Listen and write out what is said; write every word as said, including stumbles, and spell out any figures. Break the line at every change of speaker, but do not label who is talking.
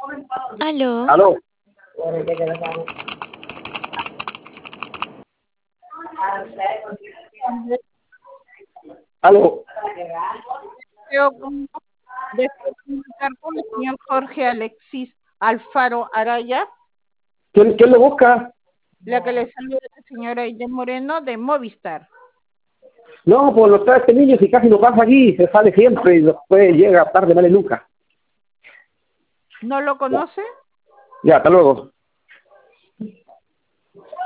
Aló.
Aló. Aló.
Deseo con- deseo comunicar con el señor Jorge Alexis Alfaro Araya,
¿Quién, quién lo busca?
la que le saluda la señora Aide Moreno de Movistar.
No, pues lo trae este niño, si casi no pasa aquí, se sale siempre y después llega tarde, vale nunca.
¿No lo conoce?
Ya, hasta luego.